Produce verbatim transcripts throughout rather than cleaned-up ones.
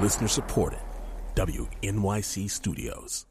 Listener supported. W N Y C Studios.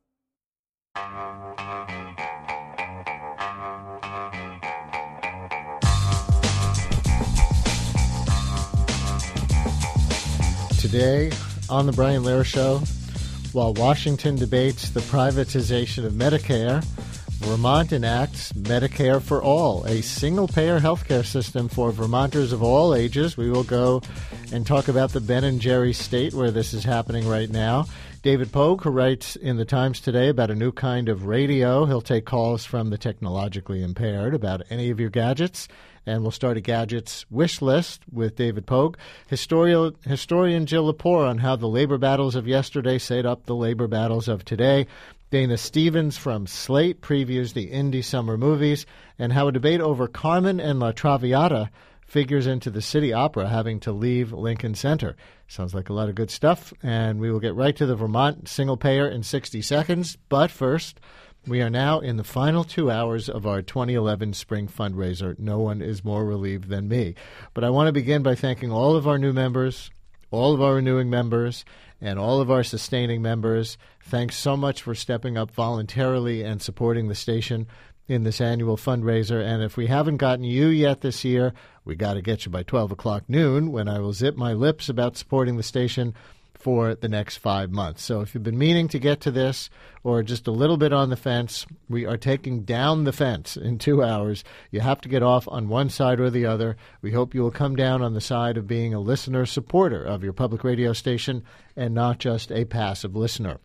Today on the Brian Lehrer Show, while Washington debates the privatization of Medicare, Vermont enacts Medicare for All, a single-payer healthcare system for Vermonters of all ages. We will go and talk about the Ben and Jerry state where this is happening right now. David Pogue, who writes in the Times today about a new kind of radio. He'll take calls from the technologically impaired about any of your gadgets. And we'll start a gadgets wish list with David Pogue. Historian, historian Jill Lepore on how the labor battles of yesterday set up the labor battles of today. Dana Stevens from Slate previews the indie summer movies and how a debate over Carmen and La Traviata figures into the City Opera having to leave Lincoln Center. Sounds like a lot of good stuff, and we will get right to the Vermont single payer in sixty seconds. But first, we are now in the final two hours of our twenty eleven spring fundraiser. No one is more relieved than me. But I want to begin by thanking all of our new members, all of our renewing members, and all of our sustaining members. Thanks so much for stepping up voluntarily and supporting the station in this annual fundraiser. And if we haven't gotten you yet this year, we got to get you by twelve o'clock noon when I will zip my lips about supporting the station for the next five months. So if you've been meaning to get to this or just a little bit on the fence, we are taking down the fence in two hours. You have to get off on one side or the other. We hope you will come down on the side of being a listener supporter of your public radio station and not just a passive listener.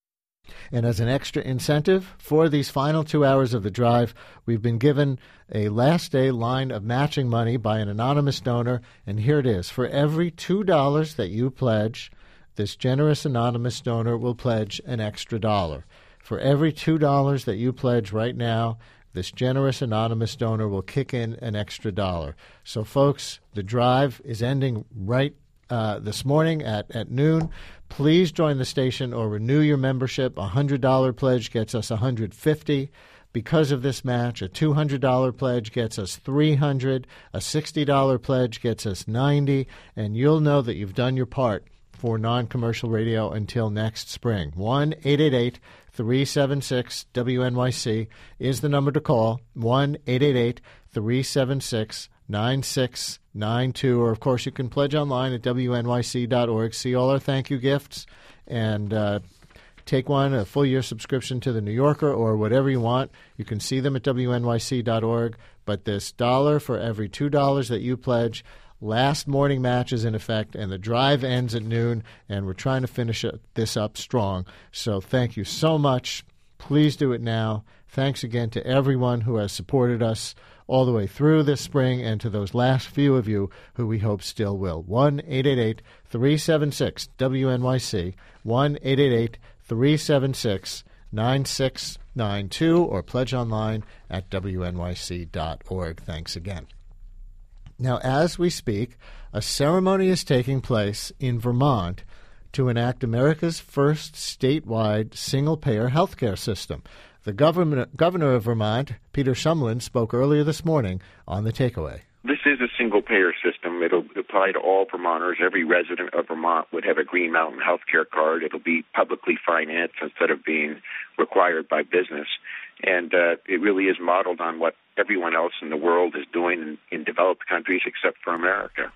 And as an extra incentive for these final two hours of the drive, we've been given a last day line of matching money by an anonymous donor. And here it is. For every two dollars that you pledge, this generous anonymous donor will pledge an extra dollar. For every two dollars that you pledge right now, this generous anonymous donor will kick in an extra dollar. So, folks, the drive is ending right uh, this morning at, at noon. Please join the station or renew your membership. A one hundred dollars pledge gets us one hundred fifty dollars. Because of this match, a two hundred dollars pledge gets us three hundred dollars. A sixty dollars pledge gets us ninety dollars. And you'll know that you've done your part for non-commercial radio until next spring. one eight eight eight, three seven six, W N Y C is the number to call. one eight eight eight, three seven six, nine six nine two. Or, of course, you can pledge online at W N Y C dot org. See all our thank you gifts and uh, take one, a full-year subscription to The New Yorker or whatever you want. You can see them at W N Y C dot org. But this dollar for every two dollars that you pledge, last morning match is in effect, and the drive ends at noon, and we're trying to finish this up strong. So thank you so much. Please do it now. Thanks again to everyone who has supported us all the way through this spring and to those last few of you who we hope still will. one eight eight eight, three seven six, W N Y C, one eight eight eight, three seven six, nine six nine two, or pledge online at W N Y C dot org. Thanks again. Now, as we speak, a ceremony is taking place in Vermont to enact America's first statewide single-payer healthcare system. The governor, governor of Vermont, Peter Shumlin, spoke earlier this morning on The Takeaway. This is a single-payer system. It'll apply to all Vermonters. Every resident of Vermont would have a Green Mountain health care card. It'll be publicly financed instead of being required by business. And uh, it really is modeled on what everyone else in the world is doing in, in developed countries except for America.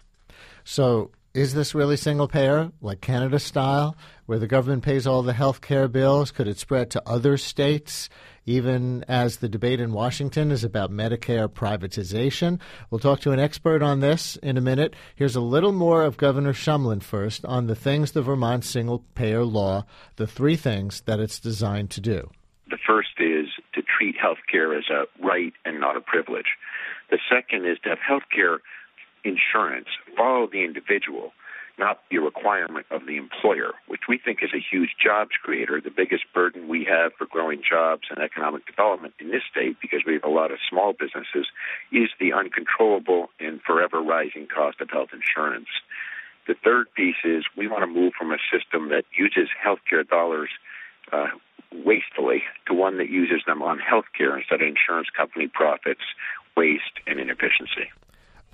So is this really single-payer, like Canada style, where the government pays all the health care bills? Could it spread to other states, even as the debate in Washington is about Medicare privatization? We'll talk to an expert on this in a minute. Here's a little more of Governor Shumlin first on the things the Vermont single-payer law, the three things that it's designed to do. The first is to treat health care as a right and not a privilege. The second is to have health care insurance follow the individual, not the requirement of the employer, which we think is a huge jobs creator. The biggest burden we have for growing jobs and economic development in this state, because we have a lot of small businesses, is the uncontrollable and forever rising cost of health insurance. The third piece is we want to move from a system that uses healthcare dollars uh, wastefully to one that uses them on healthcare instead of insurance company profits, waste, and inefficiency.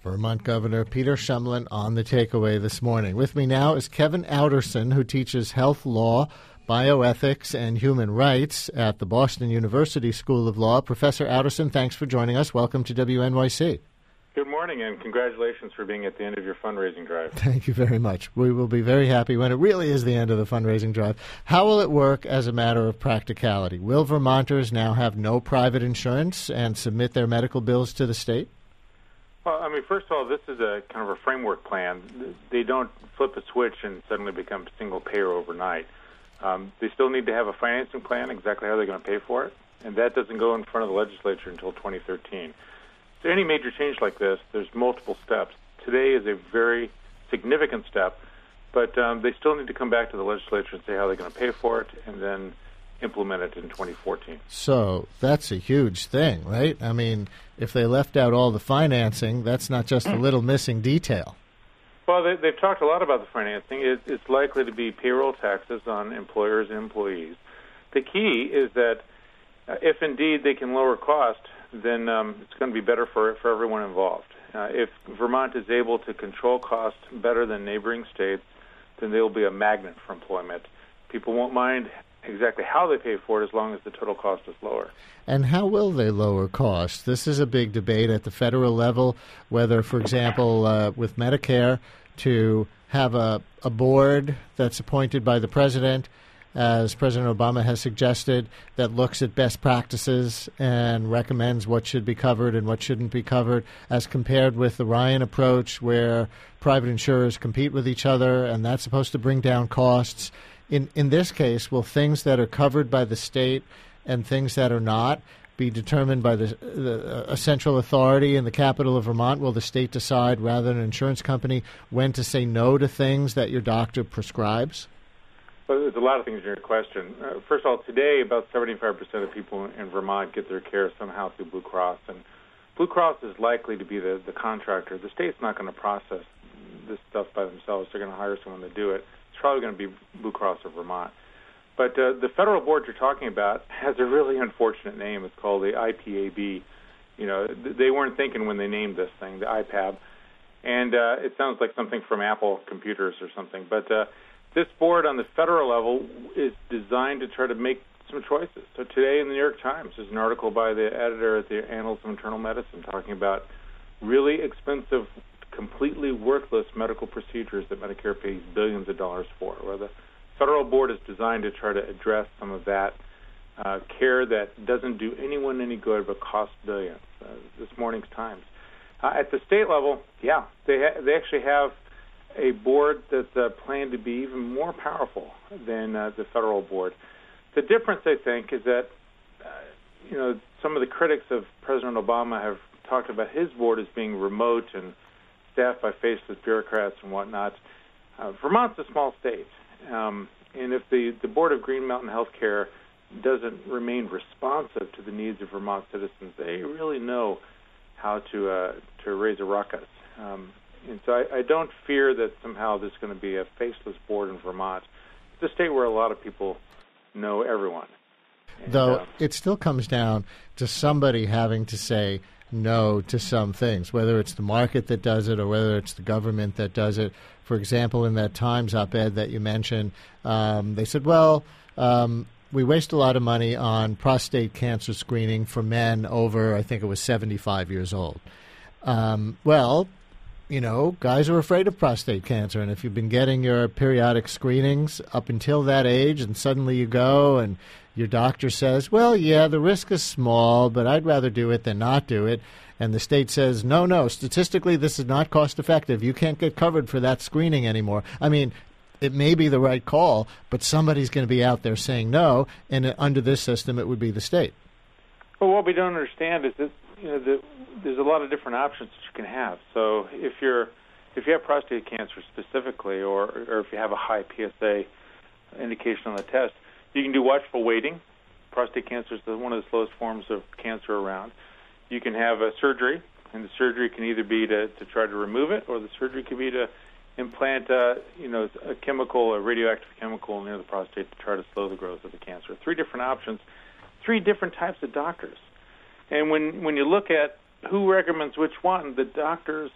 Vermont Governor Peter Shumlin on The Takeaway this morning. With me now is Kevin Outterson, who teaches health law, bioethics, and human rights at the Boston University School of Law. Professor Outterson, thanks for joining us. Welcome to W N Y C. Good morning, and congratulations for being at the end of your fundraising drive. Thank you very much. We will be very happy when it really is the end of the fundraising drive. How will it work as a matter of practicality? Will Vermonters now have no private insurance and submit their medical bills to the state? Well, I mean, first of all, this is a kind of a framework plan. They don't flip a switch and suddenly become single payer overnight. Um, they still need to have a financing plan, exactly how they're going to pay for it, and that doesn't go in front of the legislature until twenty thirteen. So any major change like this, there's multiple steps. Today is a very significant step, but um, they still need to come back to the legislature and say how they're going to pay for it and then implement it in twenty fourteen. So that's a huge thing, right? I mean, if they left out all the financing, that's not just a little missing detail. Well, they, they've talked a lot about the financing. It, it's likely to be payroll taxes on employers and employees. The key is that uh, if indeed they can lower cost, then um, it's going to be better for for everyone involved. Uh, if Vermont is able to control costs better than neighboring states, then they will be a magnet for employment. People won't mind exactly how they pay for it as long as the total cost is lower. And how will they lower costs? This is a big debate at the federal level, whether, for example, uh, with Medicare, to have a, a board that's appointed by the president, as President Obama has suggested, that looks at best practices and recommends what should be covered and what shouldn't be covered, as compared with the Ryan approach where private insurers compete with each other, and that's supposed to bring down costs. In in this case, will things that are covered by the state and things that are not be determined by the, the a central authority in the capital of Vermont? Will the state decide, rather than an insurance company, when to say no to things that your doctor prescribes? Well, there's a lot of things in your question. Uh, first of all, today about seventy-five percent of people in Vermont get their care somehow through Blue Cross, and Blue Cross is likely to be the, the contractor. The state's not going to process this stuff by themselves. They're going to hire someone to do it. It's probably going to be Blue Cross of Vermont. But uh, the federal board you're talking about has a really unfortunate name. It's called the I P A B. You know, they weren't thinking when they named this thing, the I P A B. And uh, it sounds like something from Apple Computers or something. But uh, this board on the federal level is designed to try to make some choices. So today in the New York Times, there's an article by the editor at the Annals of Internal Medicine talking about really expensive, completely worthless medical procedures that Medicare pays billions of dollars for, where the federal board is designed to try to address some of that uh, care that doesn't do anyone any good but costs billions. Uh, this morning's Times. Uh, at the state level, yeah, they ha- they actually have a board that's uh, planned to be even more powerful than uh, the federal board. The difference, I think, is that uh, you know some of the critics of President Obama have talked about his board as being remote and staffed by faceless bureaucrats and whatnot. Uh, Vermont's a small state. Um, and if the, the Board of Green Mountain Healthcare doesn't remain responsive to the needs of Vermont citizens, they really know how to uh, to raise a ruckus. Um, and so I, I don't fear that somehow there's going to be a faceless board in Vermont. It's a state where a lot of people know everyone. And, Though uh, it still comes down to somebody having to say no to some things, whether it's the market that does it or whether it's the government that does it. For example, in that Times op-ed that you mentioned, um, they said, well, um, we waste a lot of money on prostate cancer screening for men over, I think it was seventy-five years old. Um, well, you know, guys are afraid of prostate cancer, and if you've been getting your periodic screenings up until that age and suddenly you go and your doctor says, well, yeah, the risk is small, but I'd rather do it than not do it. And the state says, no, no, statistically, this is not cost effective. You can't get covered for that screening anymore. I mean, it may be the right call, but somebody's going to be out there saying no, and under this system, it would be the state. Well, what we don't understand is that you know the, there's a lot of different options that you can have. So if you're if you have prostate cancer specifically, or or if you have a high P S A indication on the test, you can do watchful waiting. Prostate cancer is the, one of the slowest forms of cancer around. You can have a surgery, and the surgery can either be to, to try to remove it, or the surgery could be to implant, uh, you know, a chemical, a radioactive chemical near the prostate to try to slow the growth of the cancer. Three different options, three different types of doctors. And when when you look at who recommends which one, the doctors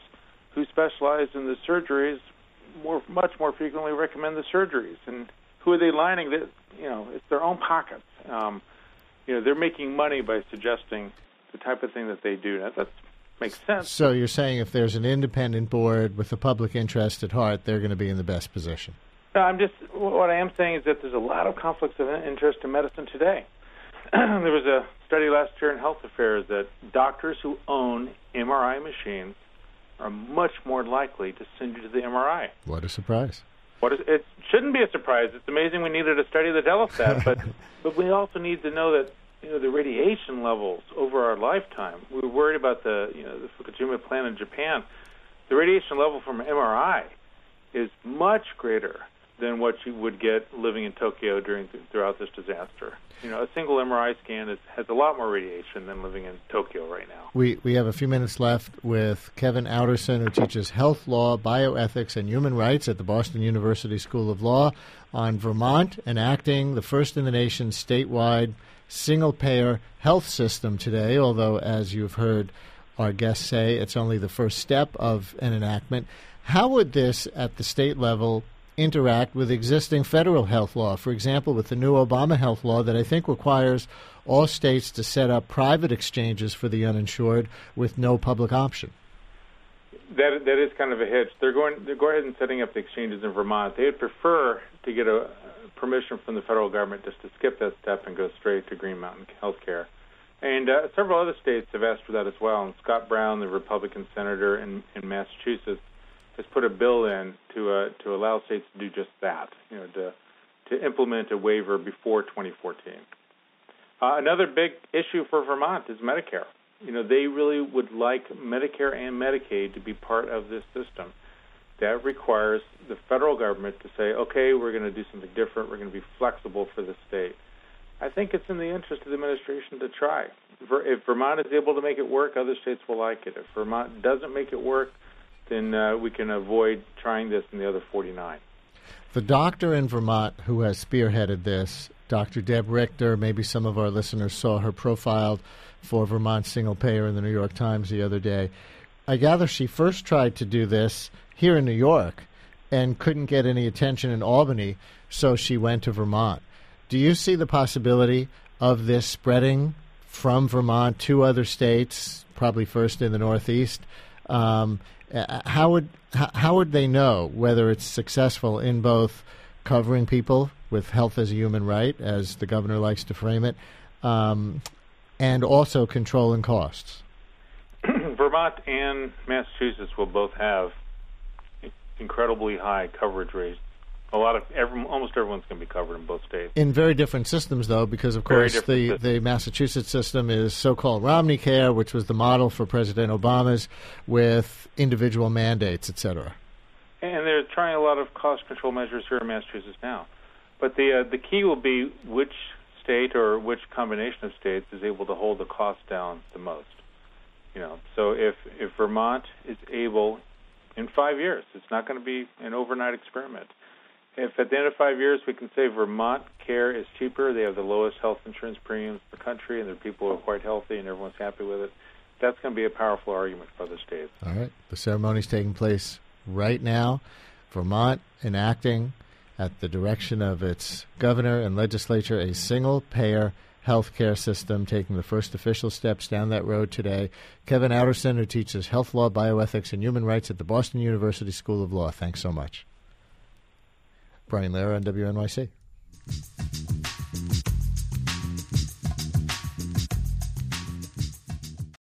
who specialize in the surgeries more, much more frequently recommend the surgeries. And who are they lining? That, you know, it's their own pockets. Um, you know, they're making money by suggesting the type of thing that they do. That that's, makes sense. So you're saying if there's an independent board with the public interest at heart, they're going to be in the best position. No, I'm just, what I am saying is that there's a lot of conflicts of interest in medicine today. There was a study last year in Health Affairs that doctors who own M R I machines are much more likely to send you to the M R I. What a surprise. What is, it shouldn't be a surprise. It's amazing we needed a study to tell us that, but but we also need to know that, you know, the radiation levels over our lifetime. We were worried about the, you know, the Fukushima plant in Japan. The radiation level from M R I is much greater than what you would get living in Tokyo during throughout this disaster. You know, a single M R I scan is, has a lot more radiation than living in Tokyo right now. We we have a few minutes left with Kevin Outterson, who teaches health law, bioethics, and human rights at the Boston University School of Law, on Vermont enacting the first in the nation statewide single-payer health system today, although, as you've heard our guests say, it's only the first step of an enactment. How would this, at the state level, interact with existing federal health law? For example, with the new Obama health law that I think requires all states to set up private exchanges for the uninsured with no public option. That that is kind of a hitch. They're going they're going ahead and setting up the exchanges in Vermont. They would prefer to get a permission from the federal government just to skip that step and go straight to Green Mountain Healthcare. And uh, several other states have asked for that as well. And Scott Brown, the Republican senator in, in Massachusetts, has put a bill in to uh, to allow states to do just that, you know, to to implement a waiver before twenty fourteen. Uh, another big issue for Vermont is Medicare. You know, they really would like Medicare and Medicaid to be part of this system. That requires the federal government to say, okay, we're going to do something different. We're going to be flexible for the state. I think it's in the interest of the administration to try. If Vermont is able to make it work, other states will like it. If Vermont doesn't make it work, then uh, we can avoid trying this in the other forty-nine. The doctor in Vermont who has spearheaded this, Doctor Deb Richter, maybe some of our listeners saw her profiled for Vermont Single Payer in the New York Times the other day. I gather she first tried to do this here in New York and couldn't get any attention in Albany, so she went to Vermont. Do you see the possibility of this spreading from Vermont to other states, probably first in the Northeast? Um, how would how would they know whether it's successful in both covering people with health as a human right, as the governor likes to frame it, um, and also controlling costs? Vermont and Massachusetts will both have incredibly high coverage rates. A lot of every, almost everyone's going to be covered in both states. In very different systems, though, because of very course the, the Massachusetts system is so-called Romney Care, which was the model for President Obama's, with individual mandates, et cetera. And they're trying a lot of cost control measures here in Massachusetts now. But the uh, the key will be which state or which combination of states is able to hold the cost down the most. You know, so if if Vermont is able, in five years, it's not going to be an overnight experiment. If at the end of five years we can say Vermont care is cheaper, they have the lowest health insurance premiums in the country, and their people are quite healthy and everyone's happy with it, that's going to be a powerful argument for other states. All right. The ceremony is taking place right now. Vermont enacting, at the direction of its governor and legislature, a single-payer health care system, taking the first official steps down that road today. Kevin Outterson, who teaches health law, bioethics, and human rights at the Boston University School of Law. Thanks so much. Brian Lehrer on W N Y C.